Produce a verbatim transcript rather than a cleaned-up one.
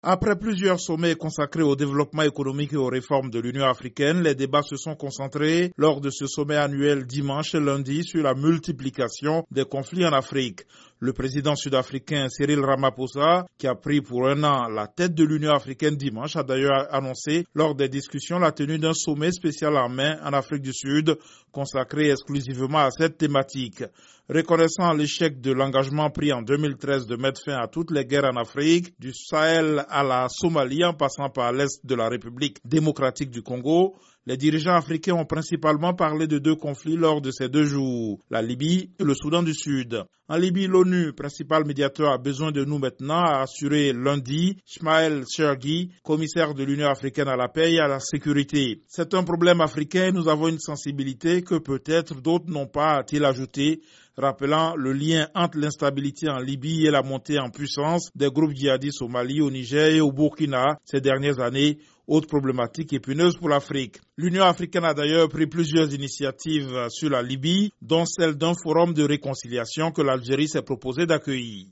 Après plusieurs sommets consacrés au développement économique et aux réformes de l'Union africaine, les débats se sont concentrés lors de ce sommet annuel dimanche et lundi sur la multiplication des conflits en Afrique. Le président sud-africain Cyril Ramaphosa, qui a pris pour un an la tête de l'Union africaine dimanche, a d'ailleurs annoncé lors des discussions la tenue d'un sommet spécial en mai en Afrique du Sud, consacré exclusivement à cette thématique. Reconnaissant l'échec de l'engagement pris en deux mille treize de mettre fin à toutes les guerres en Afrique, du Sahel à la Somalie en passant par l'Est de la République démocratique du Congo, les dirigeants africains ont principalement parlé de deux conflits lors de ces deux jours, la Libye et le Soudan du Sud. En Libye, l'ONU, principal médiateur, a besoin de nous maintenant, a assuré lundi Ismaël Chergui, commissaire de l'Union africaine à la paix et à la sécurité. C'est un problème africain et nous avons une sensibilité que peut-être d'autres n'ont pas, a-t-il ajouté, rappelant le lien entre l'instabilité en Libye et la montée en puissance des groupes djihadistes au Mali, au Niger et au Burkina ces dernières années, autre problématique épineuse pour l'Afrique. L'Union africaine a d'ailleurs pris plusieurs initiatives sur la Libye, dont celle d'un forum de réconciliation que l'Algérie s'est proposé d'accueillir.